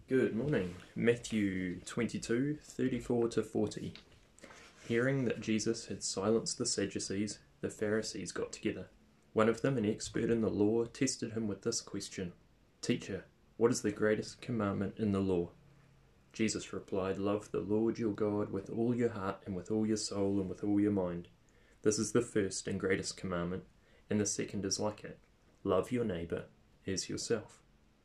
Good morning. Matthew 22, 34 to 40. Hearing that Jesus had silenced the Sadducees, the Pharisees got together. One of them, an expert in the law, tested him with this question: Teacher, what is the greatest commandment in the law? Jesus replied, Love the Lord your God with all your heart and with all your soul and with all your mind. This is the first and greatest commandment, and the second is like it. Love your neighbour as yourself.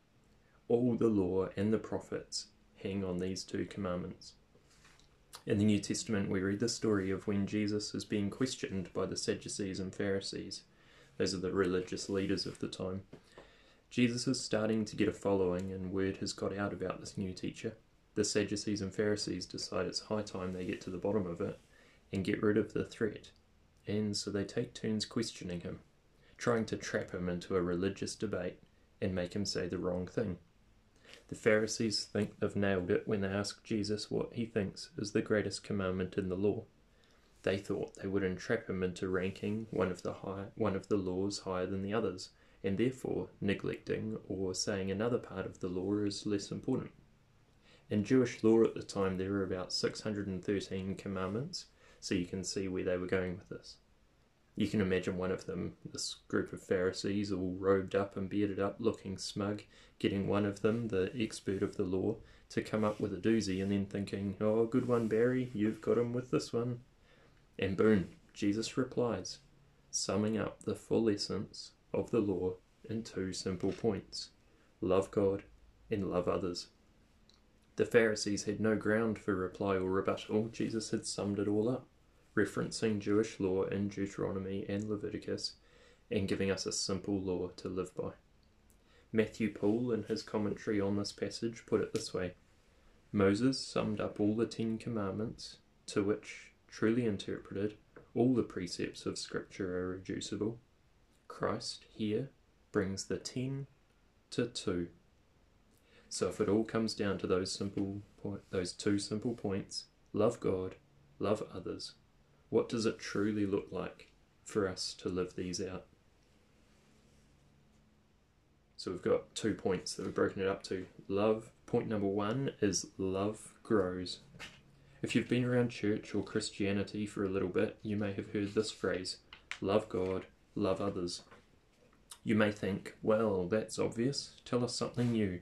All the law and the prophets hang on these two commandments. In the New Testament, we read the story of when Jesus is being questioned by the Sadducees and Pharisees. Those are the religious leaders of the time. Jesus is starting to get a following, and word has got out about this new teacher. The Sadducees and Pharisees decide it's high time they get to the bottom of it and get rid of the threat. And so they take turns questioning him, trying to trap him into a religious debate and make him say the wrong thing. The Pharisees think they've nailed it when they ask Jesus what he thinks is the greatest commandment in the law. They thought they would entrap him into ranking one of the laws higher than the others, and therefore neglecting or saying another part of the law is less important. In Jewish law at the time, there were about 613 commandments, so you can see where they were going with this. You can imagine one of them, this group of Pharisees all robed up and bearded up, looking smug, getting one of them, the expert of the law, to come up with a doozy and then thinking, oh, good one, Barry, you've got him with this one. And boom, Jesus replies, summing up the full essence of the law in two simple points: love God and love others. The Pharisees had no ground for reply or rebuttal. Jesus had summed it all up, referencing Jewish law in Deuteronomy and Leviticus, and giving us a simple law to live by. Matthew Poole, in his commentary on this passage, put it this way: Moses summed up all the 10 commandments, to which, truly interpreted, all the precepts of Scripture are reducible. Christ here brings the 10 to 2. So if it all comes down to those two simple points, love God, love others, what does it truly look like for us to live these out? So we've got 2 points that we've broken it up to. Love, point number 1 is love grows. If you've been around church or Christianity for a little bit, you may have heard this phrase: love God, love others. You may think, well, that's obvious. Tell us something new.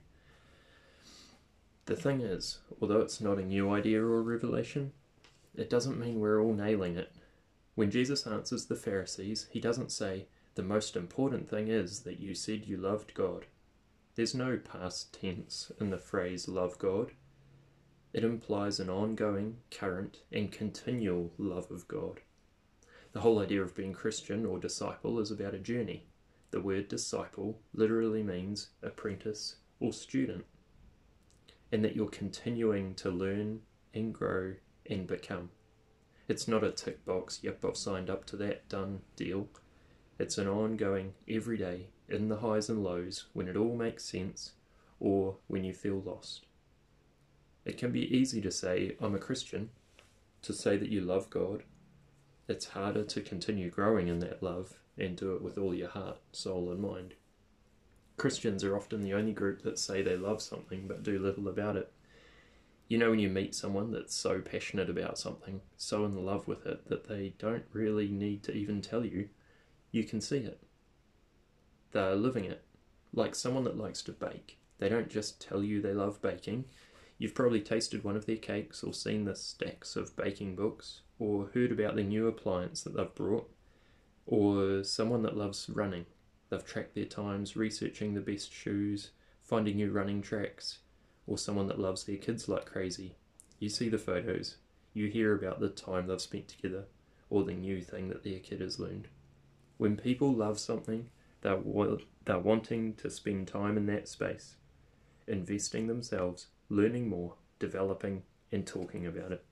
The thing is, although it's not a new idea or revelation, it doesn't mean we're all nailing it. When Jesus answers the Pharisees, he doesn't say, the most important thing is that you said you loved God. There's no past tense in the phrase love God. It implies an ongoing, current, and continual love of God. The whole idea of being Christian or disciple is about a journey. The word disciple literally means apprentice or student, and that you're continuing to learn and grow and become. It's not a tick box, yep, I've signed up to that, done, deal. It's an ongoing, everyday, in the highs and lows, when it all makes sense, or when you feel lost. It can be easy to say, I'm a Christian, to say that you love God. It's harder to continue growing in that love and do it with all your heart, soul and mind. Christians are often the only group that say they love something but do little about it. You know when you meet someone that's so passionate about something, so in love with it, that they don't really need to even tell you, you can see it. They're living it. Like someone that likes to bake. They don't just tell you they love baking. You've probably tasted one of their cakes or seen the stacks of baking books, or heard about the new appliance that they've brought, or someone that loves running. They've tracked their times, researching the best shoes, finding new running tracks, or someone that loves their kids like crazy. You see the photos, you hear about the time they've spent together, or the new thing that their kid has learned. When people love something, they're wanting to spend time in that space, investing themselves, learning more, developing, and talking about it.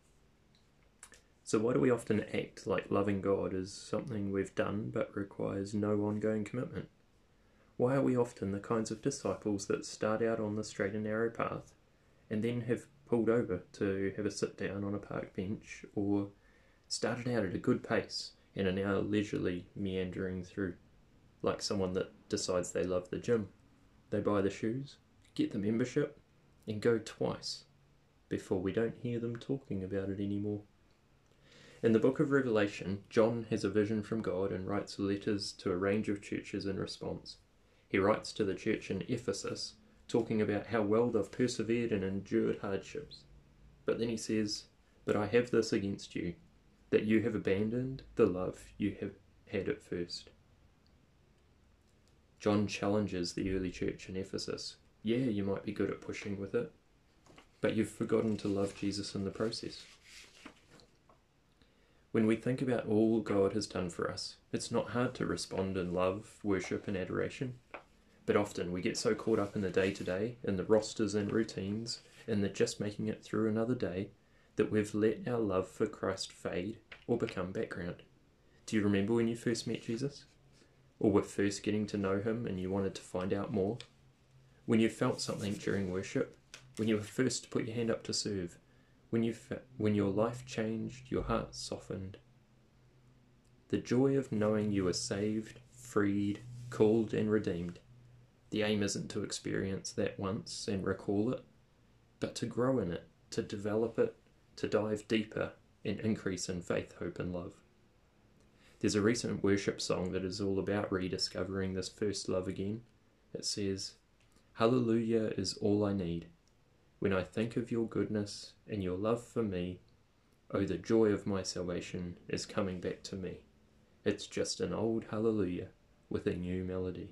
So why do we often act like loving God is something we've done but requires no ongoing commitment? Why are we often the kinds of disciples that start out on the straight and narrow path and then have pulled over to have a sit down on a park bench, or started out at a good pace and are now leisurely meandering through, like someone that decides they love the gym? They buy the shoes, get the membership, and go twice before we don't hear them talking about it anymore. In the book of Revelation, John has a vision from God and writes letters to a range of churches in response. He writes to the church in Ephesus, talking about how well they've persevered and endured hardships. But then he says, "But I have this against you, that you have abandoned the love you have had at first." John challenges the early church in Ephesus. Yeah, you might be good at pushing with it, but you've forgotten to love Jesus in the process. When we think about all God has done for us, it's not hard to respond in love, worship and adoration. But often we get so caught up in the day-to-day, in the rosters and routines, in the just making it through another day, that we've let our love for Christ fade or become background. Do you remember when you first met Jesus? Or were first getting to know him and you wanted to find out more? When you felt something during worship? When you were first to put your hand up to serve? When your life changed, your heart softened? The joy of knowing you were saved, freed, called and redeemed. The aim isn't to experience that once and recall it, but to grow in it, to develop it, to dive deeper and increase in faith, hope and love. There's a recent worship song that is all about rediscovering this first love again. It says, "Hallelujah is all I need. When I think of your goodness and your love for me, oh, the joy of my salvation is coming back to me. It's just an old hallelujah with a new melody."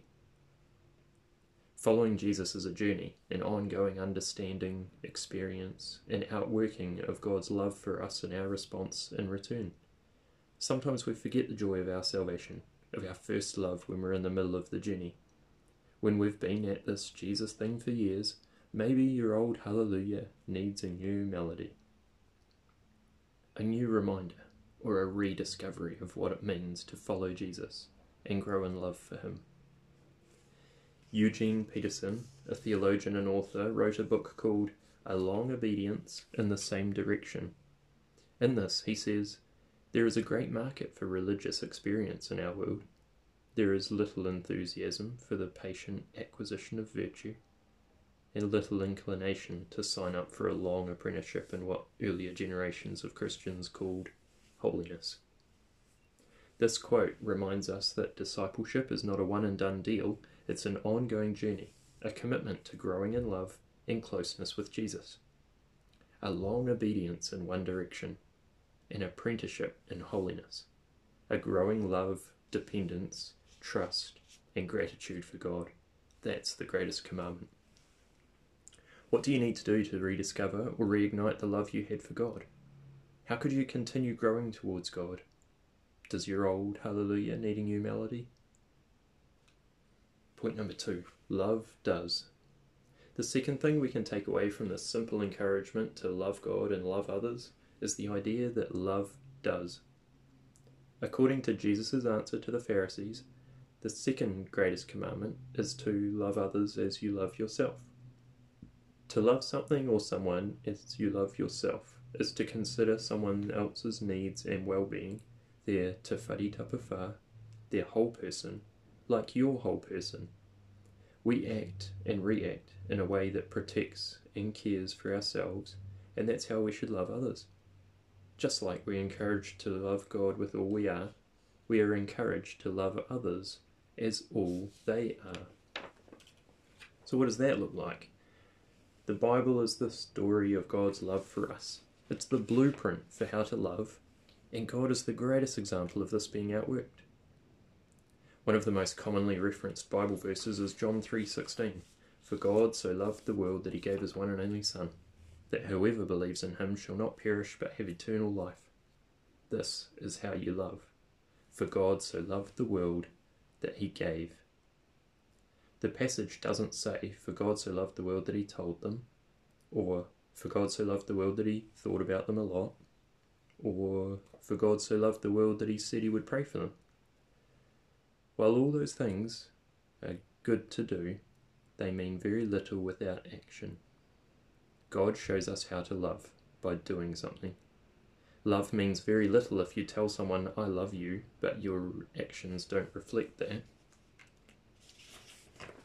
Following Jesus is a journey, an ongoing understanding, experience, and outworking of God's love for us and our response in return. Sometimes we forget the joy of our salvation, of our first love when we're in the middle of the journey. When we've been at this Jesus thing for years, maybe your old hallelujah needs a new melody. A new reminder, or a rediscovery of what it means to follow Jesus and grow in love for him. Eugene Peterson, a theologian and author, wrote a book called A Long Obedience in the Same Direction. In this, he says, there is a great market for religious experience in our world. There is little enthusiasm for the patient acquisition of virtue, and little inclination to sign up for a long apprenticeship in what earlier generations of Christians called holiness. This quote reminds us that discipleship is not a one-and-done deal. It's an ongoing journey, a commitment to growing in love and closeness with Jesus. A long obedience in one direction, an apprenticeship in holiness, a growing love, dependence, trust, and gratitude for God. That's the greatest commandment. What do you need to do to rediscover or reignite the love you had for God? How could you continue growing towards God? Does your old hallelujah need a new melody? Point number 2, love does. The second thing we can take away from this simple encouragement to love God and love others is the idea that love does. According to Jesus' answer to the Pharisees, the second greatest commandment is to love others as you love yourself. To love something or someone as you love yourself is to consider someone else's needs and well-being, their te whare tapawha, their whole person, like your whole person. We act and react in a way that protects and cares for ourselves, and that's how we should love others. Just like we're encouraged to love God with all we are encouraged to love others as all they are. So what does that look like? The Bible is the story of God's love for us. It's the blueprint for how to love, and God is the greatest example of this being outworked. One of the most commonly referenced Bible verses is John 3:16. For God so loved the world that he gave his one and only Son, that whoever believes in him shall not perish but have eternal life. This is how you love. For God so loved the world that he gave. The passage doesn't say, for God so loved the world that he told them, or for God so loved the world that he thought about them a lot, or for God so loved the world that he said he would pray for them. While all those things are good to do, they mean very little without action. God shows us how to love by doing something. Love means very little if you tell someone, I love you, but your actions don't reflect that.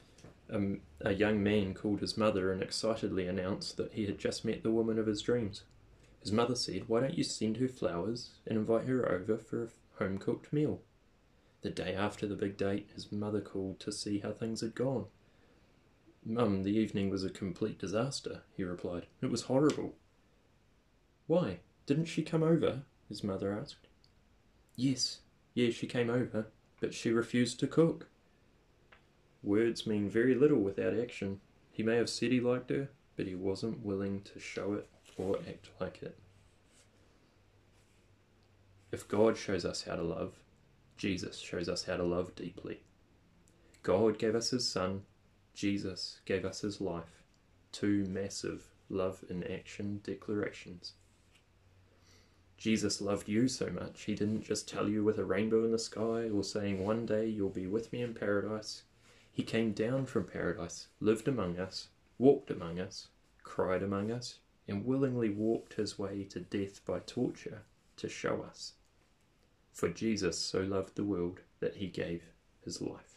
A young man called his mother and excitedly announced that he had just met the woman of his dreams. His mother said, "Why don't you send her flowers and invite her over for a home-cooked meal?" The day after the big date, his mother called to see how things had gone. "Mum, the evening was a complete disaster," he replied. "It was horrible." "Why? Didn't she come over?" his mother asked. Yes, she came over, but she refused to cook." Words mean very little without action. He may have said he liked her, but he wasn't willing to show it or act like it. If God shows us how to love, Jesus shows us how to love deeply. God gave us his Son, Jesus gave us his life. Two massive love in action declarations. Jesus loved you so much, he didn't just tell you with a rainbow in the sky or saying one day you'll be with me in paradise. He came down from paradise, lived among us, walked among us, cried among us, and willingly walked his way to death by torture to show us. For Jesus so loved the world that he gave his life.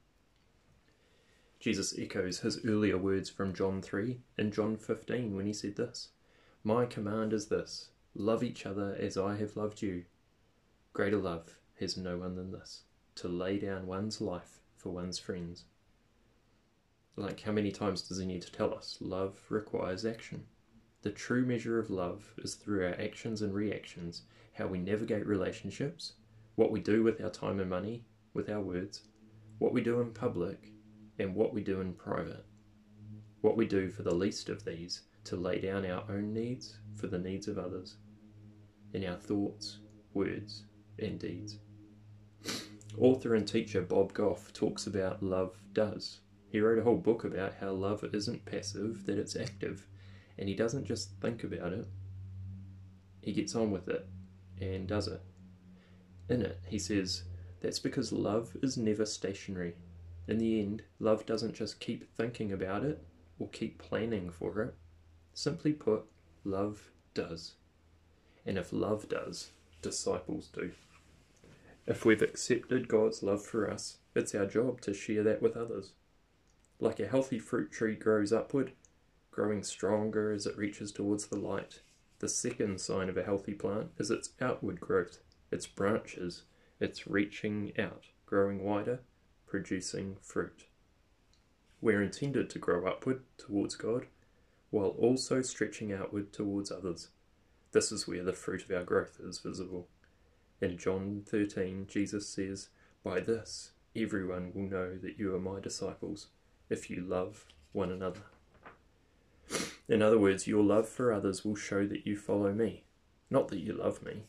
Jesus echoes his earlier words from John 3 and John 15 when he said this, "My command is this, love each other as I have loved you. Greater love has no one than this, to lay down one's life for one's friends." Like, how many times does he need to tell us? Love requires action. The true measure of love is through our actions and reactions, how we navigate relationships, what we do with our time and money, with our words, what we do in public, and what we do in private. What we do for the least of these, to lay down our own needs for the needs of others, in our thoughts, words, and deeds. Author and teacher Bob Goff talks about love does. He wrote a whole book about how love isn't passive, that it's active, and he doesn't just think about it, he gets on with it and does it. In it, he says, that's because love is never stationary. In the end, love doesn't just keep thinking about it or keep planning for it. Simply put, love does. And if love does, disciples do. If we've accepted God's love for us, it's our job to share that with others. Like a healthy fruit tree grows upward, growing stronger as it reaches towards the light, the second sign of a healthy plant is its outward growth, its branches, its reaching out, growing wider, producing fruit. We're intended to grow upward towards God, while also stretching outward towards others. This is where the fruit of our growth is visible. In John 13, Jesus says, "By this, everyone will know that you are my disciples, if you love one another." In other words, your love for others will show that you follow me, not that you love me.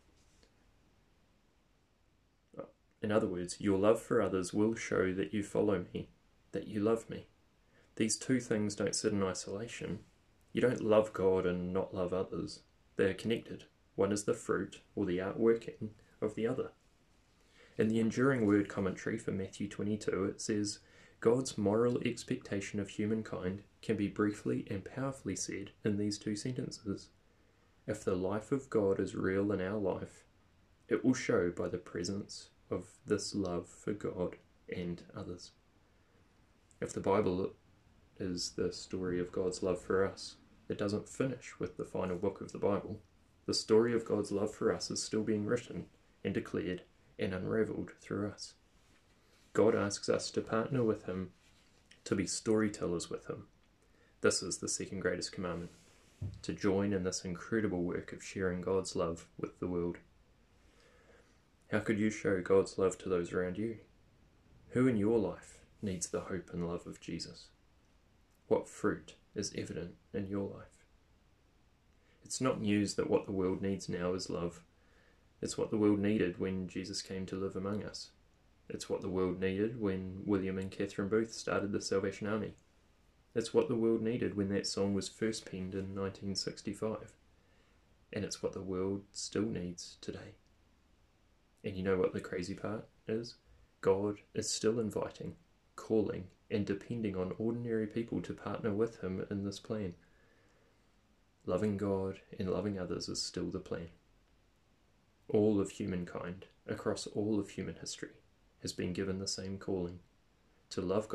In other words, your love for others will show that you follow me, that you love me. These two things don't sit in isolation. You don't love God and not love others. They are connected. One is the fruit, or the outworking, of the other. In the Enduring Word commentary for Matthew 22, it says, God's moral expectation of humankind can be briefly and powerfully said in these two sentences. If the life of God is real in our life, it will show by the presence of this love for God and others. If the Bible is the story of God's love for us, it doesn't finish with the final book of the Bible. The story of God's love for us is still being written and declared and unraveled through us. God asks us to partner with him, to be storytellers with him. This is the second greatest commandment, to join in this incredible work of sharing God's love with the world. How could you show God's love to those around you? Who in your life needs the hope and love of Jesus? What fruit is evident in your life? It's not news that what the world needs now is love. It's what the world needed when Jesus came to live among us. It's what the world needed when William and Catherine Booth started the Salvation Army. It's what the world needed when that song was first penned in 1965. And it's what the world still needs today. And you know what the crazy part is? God is still inviting, calling, and depending on ordinary people to partner with him in this plan. Loving God and loving others is still the plan. All of humankind, across all of human history, has been given the same calling, to love God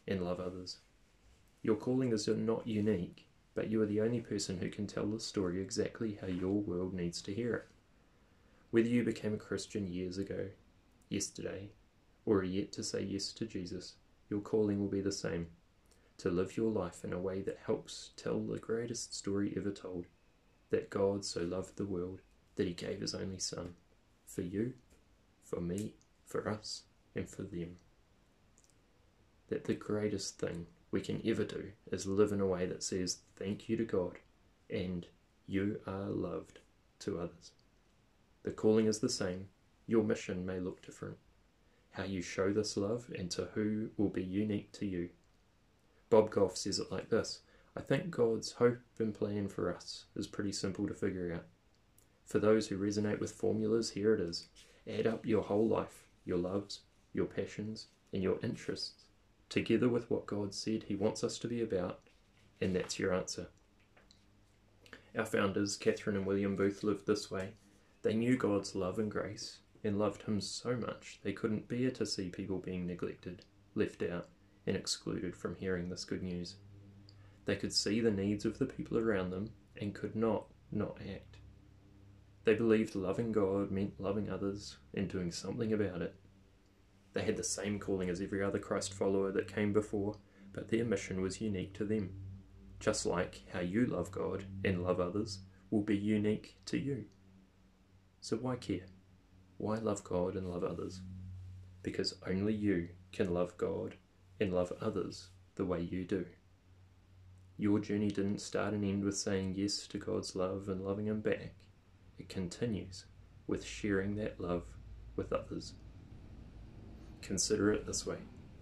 and love others. Your calling is not unique, but you are the only person who can tell the story exactly how your world needs to hear it. Whether you became a Christian years ago, yesterday, or are yet to say yes to Jesus, your calling will be the same: to live your life in a way that helps tell the greatest story ever told, that God so loved the world that he gave his only Son, for you, for me, for us, and for them. That the greatest thing we can ever do is live in a way that says thank you to God and you are loved to others. The calling is the same. Your mission may look different. How you show this love and to who will be unique to you. Bob Goff says it like this: I think God's hope and plan for us is pretty simple to figure out. For those who resonate with formulas, here it is. Add up your whole life, your loves, your passions, and your interests, together with what God said he wants us to be about, and that's your answer. Our founders, Catherine and William Booth, lived this way. They knew God's love and grace, and loved him so much they couldn't bear to see people being neglected, left out, and excluded from hearing this good news. They could see the needs of the people around them, and could not act. They believed loving God meant loving others and doing something about it. They had the same calling as every other Christ follower that came before, but their mission was unique to them. Just like how you love God and love others will be unique to you. So why care? Why love God and love others? Because only you can love God and love others the way you do. Your journey didn't start and end with saying yes to God's love and loving him back. It continues with sharing that love with others. Consider it this way.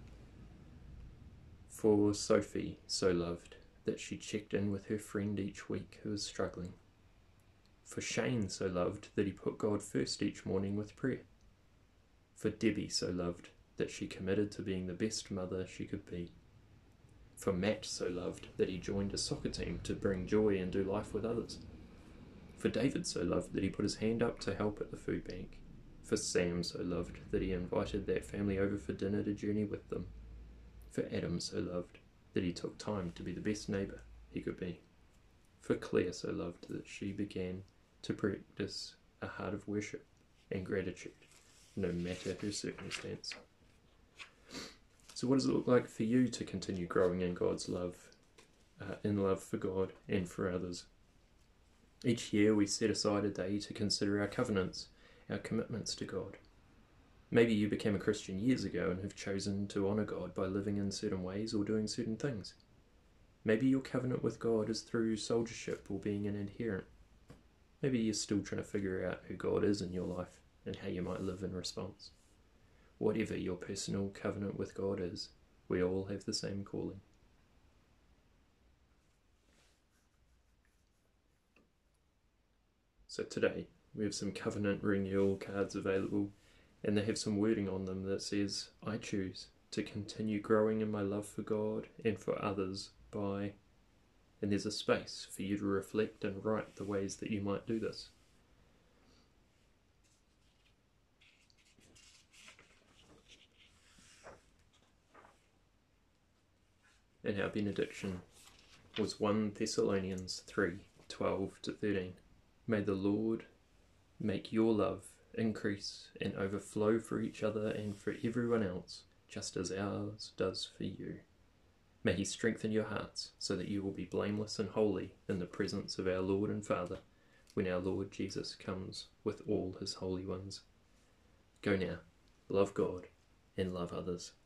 For Sophie so loved that she checked in with her friend each week who was struggling. For Shane so loved that he put God first each morning with prayer. For Debbie so loved that she committed to being the best mother she could be. For Matt so loved that he joined a soccer team to bring joy and do life with others. For David so loved that he put his hand up to help at the food bank. For Sam so loved that he invited that family over for dinner to journey with them. For Adam so loved that he took time to be the best neighbour he could be. For Claire so loved that she began to practice a heart of worship and gratitude, no matter her circumstance. So what does it look like for you to continue growing in God's love, in love for God and for others? Each year we set aside a day to consider our covenants, our commitments to God. Maybe you became a Christian years ago and have chosen to honour God by living in certain ways or doing certain things. Maybe your covenant with God is through soldiership or being an adherent. Maybe you're still trying to figure out who God is in your life and how you might live in response. Whatever your personal covenant with God is, we all have the same calling. So today, we have some covenant renewal cards available, and they have some wording on them that says, I choose to continue growing in my love for God and for others by... And there's a space for you to reflect and write the ways that you might do this. And our benediction was 1 Thessalonians 3:12-13. May the Lord make your love increase and overflow for each other and for everyone else, just as ours does for you. May he strengthen your hearts so that you will be blameless and holy in the presence of our Lord and Father when our Lord Jesus comes with all his holy ones. Go now, love God and love others.